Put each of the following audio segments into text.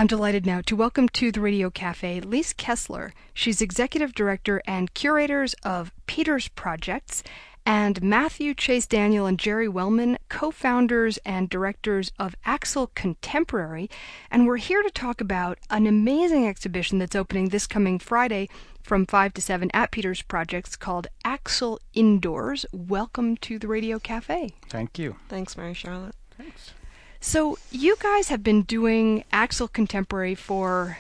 I'm delighted now to welcome to the Radio Cafe Lise Kessler. She's Executive Director and Curators of Peters Projects, and Matthew Chase Daniel and Jerry Wellman, co-founders and directors of Axle Contemporary. And we're here to talk about an amazing exhibition that's opening this coming Friday from 5 to 7 at Peters Projects called Axle Indoors. Welcome to the Radio Cafe. Thank you. Thanks, Mary Charlotte. Thanks. So you guys have been doing Axle Contemporary for,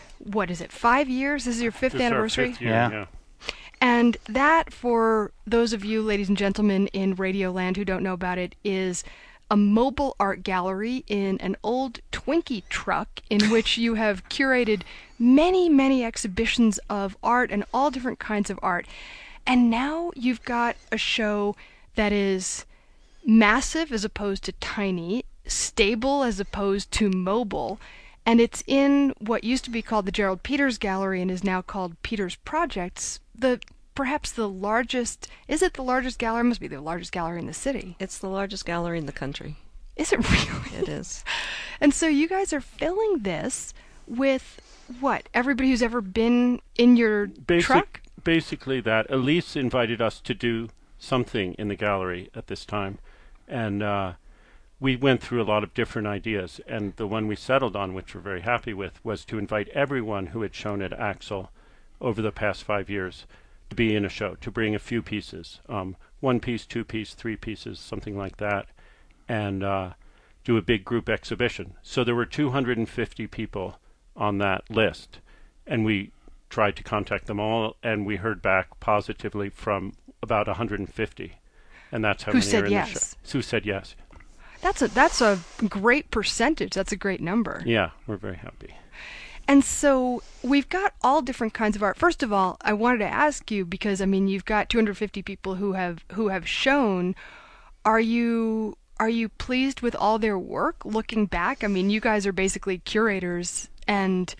5 years? This is your fifth anniversary? Our 5th year, yeah. And that, for those of you, ladies and gentlemen, in Radioland who don't know about it, is a mobile art gallery in an old Twinkie truck in which you have curated many, many exhibitions of art and all different kinds of art. And now you've got a show that is massive as opposed to tiny, stable as opposed to mobile, and it's in what used to be called the Gerald Peters Gallery and is now called Peters Projects. Perhaps the largest, is it the largest gallery? It must be the largest gallery in the city. It's the largest gallery in the country. Is it really? It is. And so you guys are filling this with what? Everybody who's ever been in your truck? Basically that. Elise invited us to do something in the gallery at this time, and we went through a lot of different ideas, and the one we settled on, which we're very happy with, was to invite everyone who had shown at Axle over the past 5 years to be in a show, to bring a few pieces, 1 piece, 2 piece, 3 pieces, something like that, and do a big group exhibition. So there were 250 people on that list, and we tried to contact them all, and we heard back positively from about 150, and that's how many are in the show. Who said yes. That's a great percentage. That's a great number. Yeah, we're very happy. And so we've got all different kinds of art. First of all, I wanted to ask you, because you've got 250 people who have shown. Are you pleased with all their work looking back? You guys are basically curators, and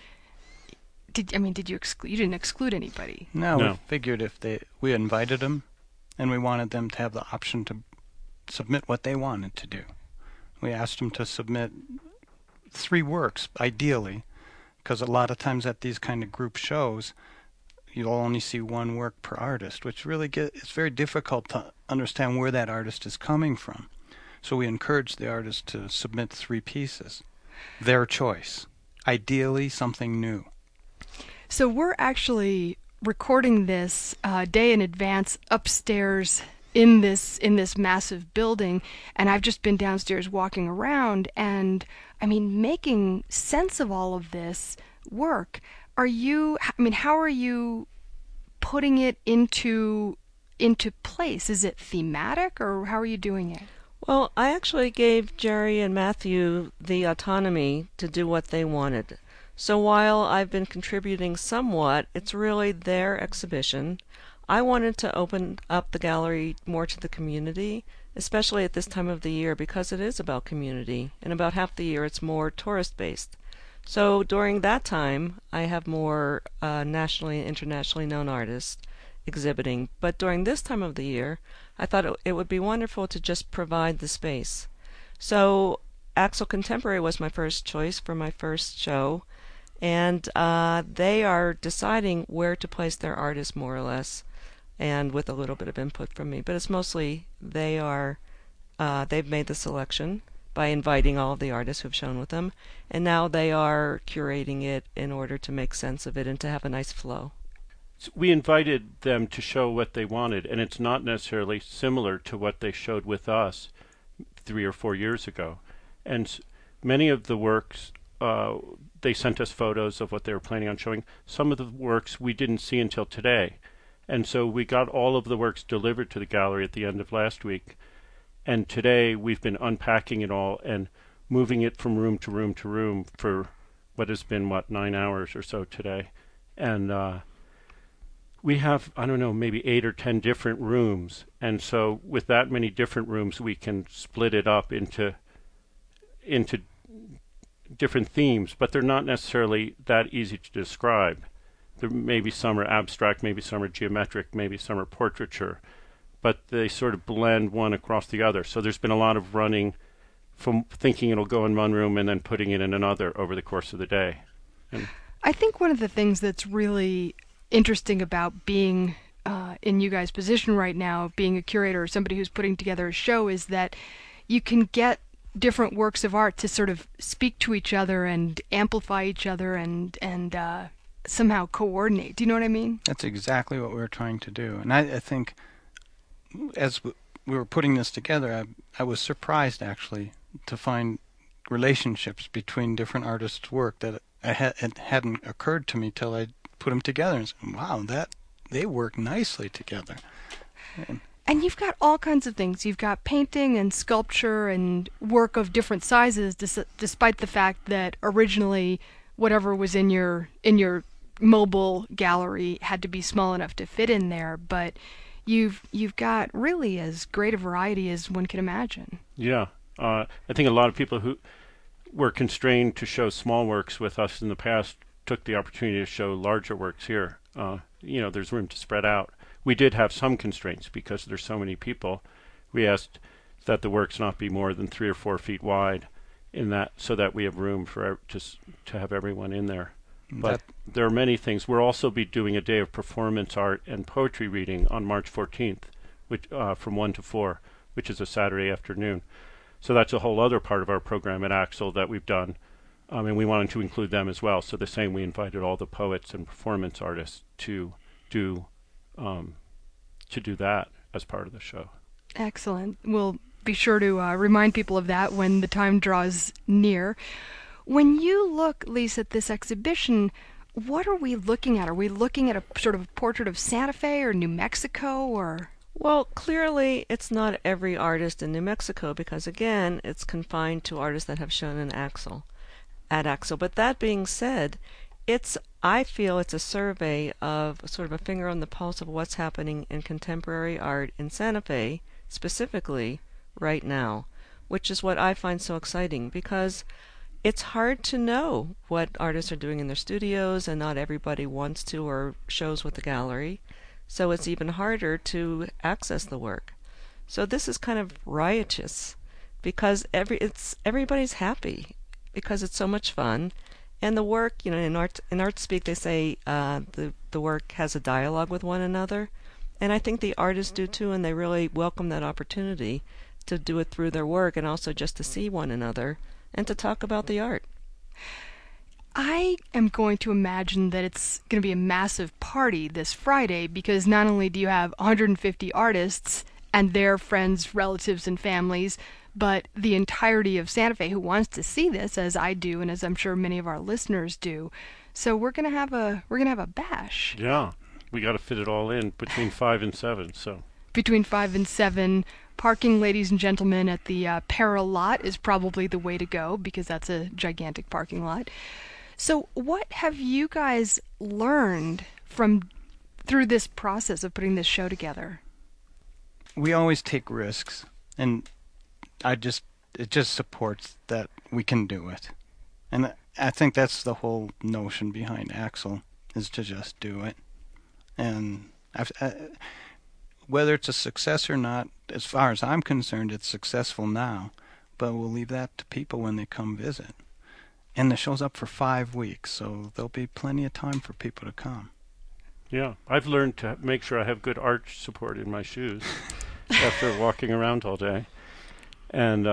did you exclude? You didn't exclude anybody. No. We figured we invited them, and we wanted them to have the option to submit what they wanted to do. We asked them to submit 3 works, ideally, because a lot of times at these kind of group shows, you'll only see 1 work per artist, which really it's very difficult to understand where that artist is coming from. So we encourage the artist to submit 3 pieces, their choice, ideally something new. So we're actually recording this day in advance upstairs in this massive building, and I've just been downstairs walking around, and making sense of all of this work. How are you putting it into place? Is it thematic, or how are you doing it? Well, I actually gave Jerry and Matthew the autonomy to do what they wanted. So while I've been contributing somewhat, it's really their exhibition. I wanted to open up the gallery more to the community, especially at this time of the year, because it is about community, and about half the year it's more tourist-based. So during that time, I have more nationally and internationally known artists exhibiting, but during this time of the year, I thought it would be wonderful to just provide the space. So Axle Contemporary was my first choice for my first show, and they are deciding where to place their artists, more or less, and with a little bit of input from me. But it's mostly they've made the selection by inviting all of the artists who've shown with them, and now they are curating it in order to make sense of it and to have a nice flow. So we invited them to show what they wanted, and it's not necessarily similar to what they showed with us 3 or 4 years ago. And many of the works, they sent us photos of what they were planning on showing. Some of the works we didn't see until today. And so we got all of the works delivered to the gallery at the end of last week. And today we've been unpacking it all and moving it from room to room to room for what has been, 9 hours or so today. And we have, maybe 8 or 10 different rooms. And so with that many different rooms, we can split it up into different themes, but they're not necessarily that easy to describe. There maybe some are abstract, maybe some are geometric, maybe some are portraiture, but they sort of blend one across the other. So there's been a lot of running from thinking it'll go in one room and then putting it in another over the course of the day. I think one of the things that's really interesting about being in you guys' position right now, being a curator or somebody who's putting together a show, is that you can get different works of art to sort of speak to each other and amplify each other and somehow coordinate. Do you know what I mean? That's exactly what we're trying to do. And I think as we were putting this together, I was surprised actually to find relationships between different artists' work that it hadn't occurred to me till I put them together and said, wow, they work nicely together. And you've got all kinds of things. You've got painting and sculpture and work of different sizes, despite the fact that originally whatever was in your mobile gallery had to be small enough to fit in there. But you've got really as great a variety as one can imagine. Yeah. I think a lot of people who were constrained to show small works with us in the past took the opportunity to show larger works here. There's room to spread out. We did have some constraints because there's so many people. We asked that the works not be more than 3 or 4 feet wide, so that we have room for to have everyone in there. But there are many things. We'll also be doing a day of performance art and poetry reading on March 14th, which from 1 to 4, which is a Saturday afternoon. So that's a whole other part of our program at Axel that we've done, and we wanted to include them as well. So the same, we invited all the poets and performance artists to do that as part of the show. Excellent. We'll be sure to remind people of that when the time draws near. When you look, Lise, at this exhibition, what are we looking at? Are we looking at a sort of portrait of Santa Fe or New Mexico, or? Well, clearly it's not every artist in New Mexico because, again, it's confined to artists that have shown at Axel. But that being said, I feel it's a survey of sort of a finger on the pulse of what's happening in contemporary art in Santa Fe, specifically right now, which is what I find so exciting because it's hard to know what artists are doing in their studios, and not everybody wants to or shows with the gallery, so it's even harder to access the work. So this is kind of riotous because everybody's happy because it's so much fun. And the work, in art speak, they say the work has a dialogue with one another, and I think the artists do too, and they really welcome that opportunity to do it through their work, and also just to see one another and to talk about the art. I am going to imagine that it's going to be a massive party this Friday because not only do you have 150 artists and their friends, relatives, and families, but the entirety of Santa Fe who wants to see this, as I do, and as I'm sure many of our listeners do. So we're gonna have a bash. Yeah, we got to fit it all in between 5 and 7. So between 5 and 7, parking, ladies and gentlemen, at the Para lot is probably the way to go because that's a gigantic parking lot. So what have you guys learned through this process of putting this show together? We always take risks, and it just supports that we can do it. And I think that's the whole notion behind Axel, is to just do it. And whether it's a success or not, as far as I'm concerned, it's successful now, but we'll leave that to people when they come visit. And the show's up for 5 weeks, so there'll be plenty of time for people to come. Yeah, I've learned to make sure I have good arch support in my shoes after walking around all day. And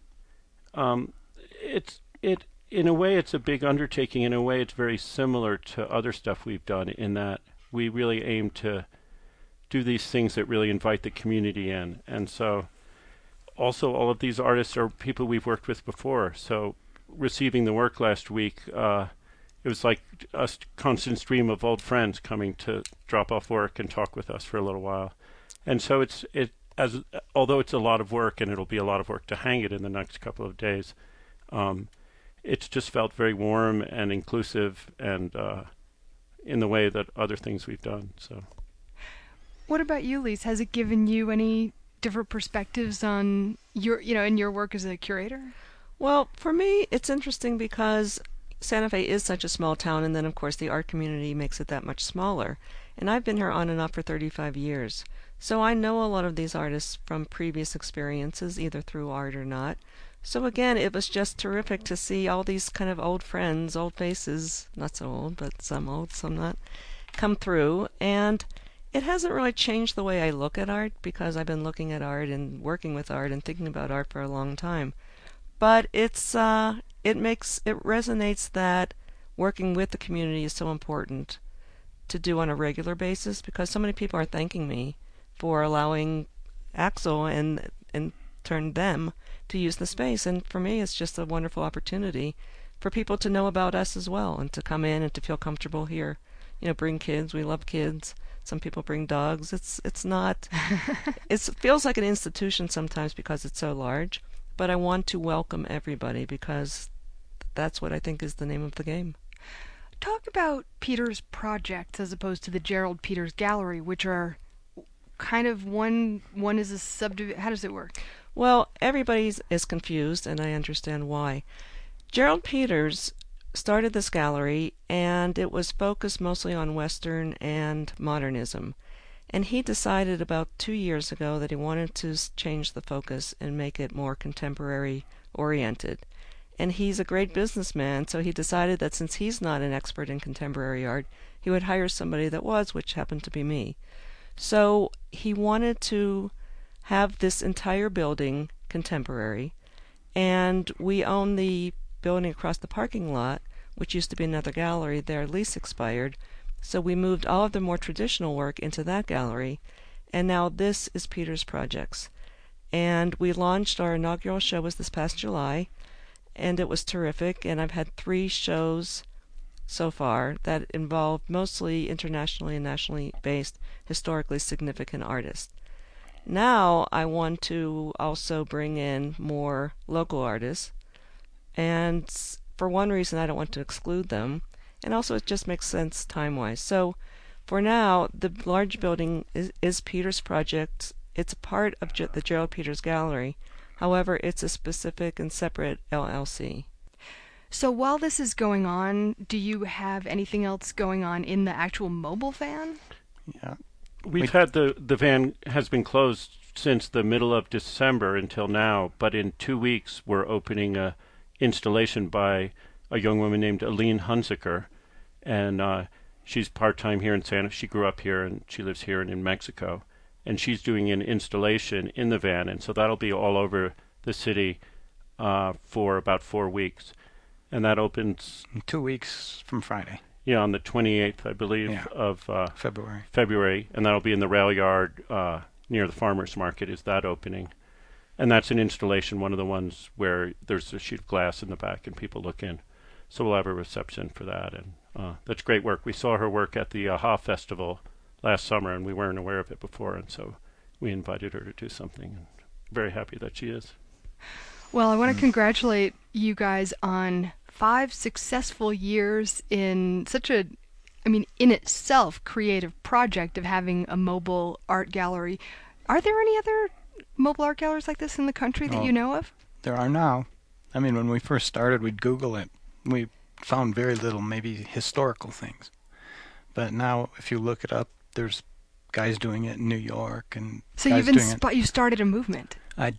in a way it's a big undertaking. In a way it's very similar to other stuff we've done in that we really aim to do these things that really invite the community in. And so also all of these artists are people we've worked with before. So receiving the work last week, it was like a constant stream of old friends coming to drop off work and talk with us for a little while. And so although it's a lot of work, and it'll be a lot of work to hang it in the next couple of days, it's just felt very warm and inclusive, and in the way that other things we've done. So, what about you, Lise? Has it given you any different perspectives on in your work as a curator? Well, for me, it's interesting because Santa Fe is such a small town, and then of course the art community makes it that much smaller. And I've been here on and off for 35 years. So I know a lot of these artists from previous experiences, either through art or not. So again, it was just terrific to see all these kind of old friends, old faces, not so old, but some old, some not, come through. And it hasn't really changed the way I look at art because I've been looking at art and working with art and thinking about art for a long time. But it resonates that working with the community is so important to do on a regular basis because so many people are thanking me for allowing Axel and in turn them to use the space. And for me, it's just a wonderful opportunity for people to know about us as well and to come in and to feel comfortable here. You know, bring kids. We love kids. Some people bring dogs. It's not. It feels like an institution sometimes because it's so large. But I want to welcome everybody because that's what I think is the name of the game. Talk about Peters projects as opposed to the Gerald Peters Gallery, which are kind of one is a subdivision. How does it work? Well, everybody is confused, and I understand why. Gerald Peters started this gallery, and it was focused mostly on Western and modernism. And he decided about 2 years ago that he wanted to change the focus and make it more contemporary oriented. And he's a great businessman, so he decided that since he's not an expert in contemporary art, he would hire somebody that was, which happened to be me. So he wanted to have this entire building contemporary, and we own the building across the parking lot, which used to be another gallery. Their lease expired, so we moved all of the more traditional work into that gallery, and now this is Peters Projects. And we launched our inaugural show was this past July, and it was terrific, and I've had 3 shows so far that involved mostly internationally and nationally based historically significant artists. Now I want to also bring in more local artists, and for one reason I don't want to exclude them, and also it just makes sense time-wise. So for now, the large building is Peters Projects. It's a part of the Gerald Peters Gallery. However, it's a specific and separate LLC. So while this is going on, do you have anything else going on in the actual mobile van? Yeah. We've had the van has been closed since the middle of December until now, but in 2 weeks we're opening a installation by a young woman named Aline Hunziker, and she's part-time here in Santa. She grew up here and she lives here and in Mexico, and she's doing an installation in the van, and so that'll be all over the city for about 4 weeks, and that opens In 2 weeks from Friday. Yeah, on the 28th, I believe, Yeah. of February. and that'll be in the rail yard near the farmers market is that opening. And that's an installation, one of the ones where there's a sheet of glass in the back and people look in. So we'll have a reception for that, and that's great work. We saw her work at the AHA Festival last summer, and we weren't aware of it before, and so we invited her to do something. And very happy that she is. Well, I want to congratulate you guys on 5 successful years in such a, in itself, creative project of having a mobile art gallery. Are there any other mobile art galleries like this in the country that you know of? There are now. When we first started, we'd Google it. We found very little, maybe historical things. But now, if you look it up, there's guys doing it in New York and so guys you started a movement.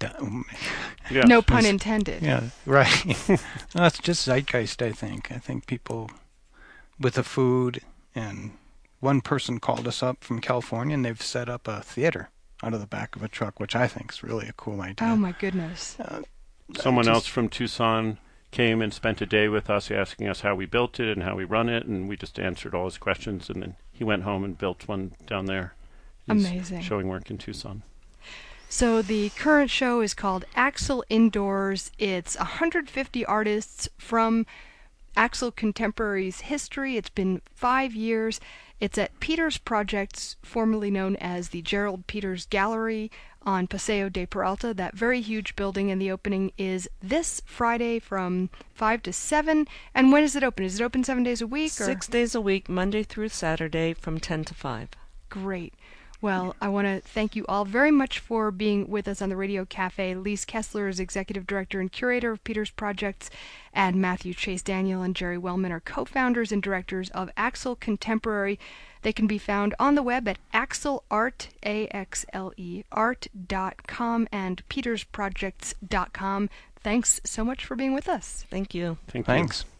Yeah. No pun intended. Yeah, right. That's just zeitgeist, I think. I think people with the food, and one person called us up from California, and they've set up a theater out of the back of a truck, which I think is really a cool idea. Oh, my goodness. Someone else from Tucson came and spent a day with us asking us how we built it and how we run it, and we just answered all his questions, and then he went home and built one down there. He's amazing. Showing work in Tucson. So the current show is called Axel Indoors. It's 150 artists from Axel Contemporary's history. It's been 5 years. It's at Peters Projects, formerly known as the Gerald Peters Gallery on Paseo de Peralta, that very huge building, and the opening is this Friday from 5 to 7. And when is it open? Is it open 7 days a week? 6 days a week, Monday through Saturday from 10 to 5. Great. Well, I want to thank you all very much for being with us on the Radio Cafe. Lise Kessler is Executive Director and Curator of Peters Projects, and Matthew Chase Daniel and Jerry Wellman are co-founders and directors of Axel Contemporary. They can be found on the web at axelart, AXLE, art.com, and petersprojects.com. thanks so much for being with us. Thank you. Thank you. Thanks.